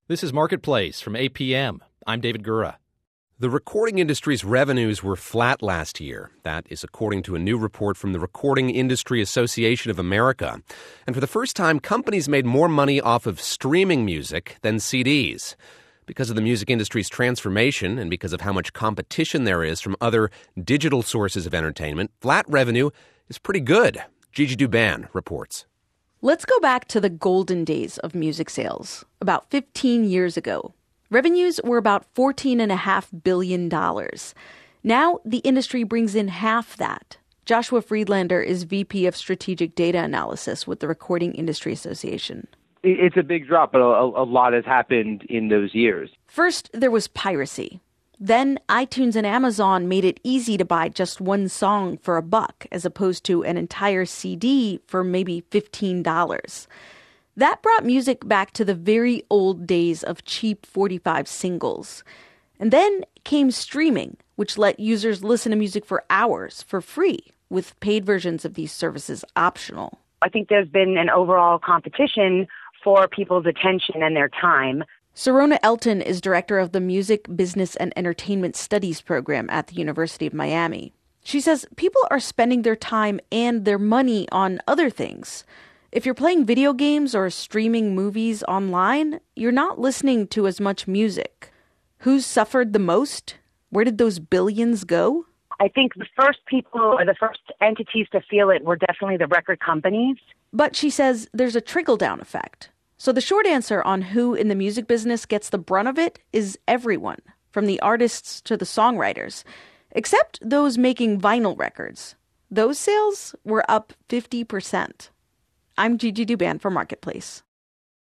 This is Marketplace from APM. I'm David Gura. The recording industry's revenues were flat last year. That is according to a new report from the Recording Industry Association of America. And for the first time, companies made more money off of streaming music than CDs. Because of the music industry's transformation and because of how much competition there is from other digital sources of entertainment, flat revenue is pretty good. Gigi Douban reports. Let's go back to the golden days of music sales, about 15 years ago. Revenues were about $14.5 billion. Now, the industry brings in half that. Joshua Friedlander is VP of Strategic Data Analysis with the Recording Industry Association. It's a big drop, but a lot has happened in those years. First, there was piracy. Then iTunes and Amazon made it easy to buy just one song for $1 as opposed to an entire CD for maybe $15. That brought music back to the very old days of cheap 45 singles. And then came streaming, which let users listen to music for hours for free, with paid versions of these services optional. I think there's been an overall competition for people's attention and their time. Sirona Elton is director of the Music, Business, and Entertainment Studies program at the University of Miami. She says people are spending their time and their money on other things. If you're playing video games or streaming movies online, you're not listening to as much music. Who's suffered the most? Where did those billions go? I think the first people or the first entities to feel it were definitely the record companies. But she says there's a trickle-down effect. So the short answer on who in the music business gets the brunt of it is everyone, from the artists to the songwriters, except those making vinyl records. Those sales were up 50%. I'm Gigi Douban for Marketplace.